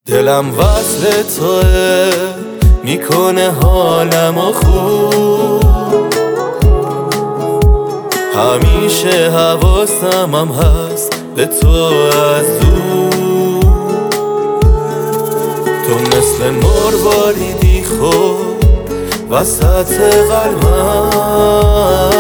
دلم وصل توه، میکنه حالمو خوب. همیشه حواسم هم هست به تو از دور. تو مثل مرواریدی خود وسط قلبم،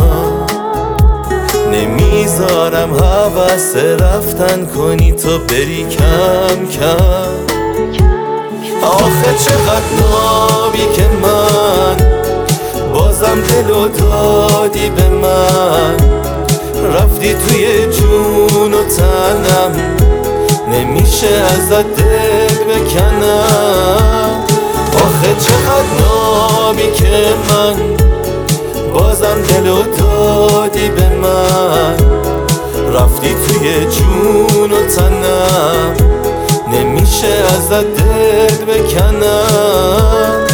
نمیذارم هوس رفتن کنی تو بری کم کم. آخه چقدر نابی که من بازم دلو دادی به من، رفتی توی جون و تنم، نمیشه ازت دل بکنم. آخه چقدر نابی که من بازم دلو دادی به من، رفتی توی جون و تنم، نمیشه ازت دل بکنم.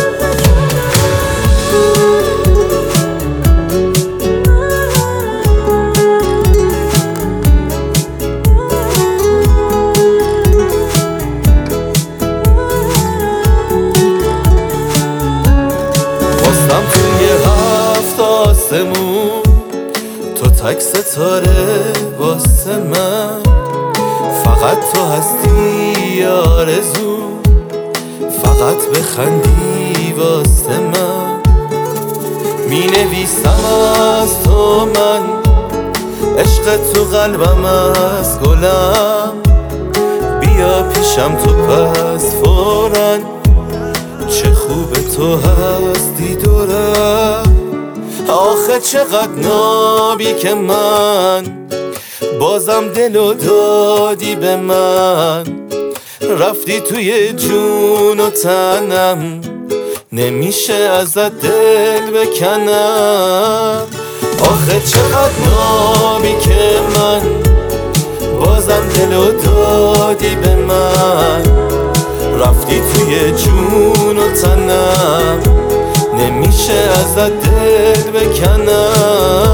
خواستم توی هفت آسمون تو تک ستاره واسه من، فقط تو هستی آرزو، فقط بخندی واسه من. می نویسم از تو من، عشق تو قلبم از گلم، بیا پیشم تو پس فوراً، چه خوب تو هستی دورم. آخه چقدر نابی که من بازم دلو دادی به من، رفتی توی جون و تنم، نمیشه ازت دل بکنم. آخه چقدر نابی که من بازم دلو دادی به من، رفتی توی جون و تنم، نمیشه ازت دل بکنم.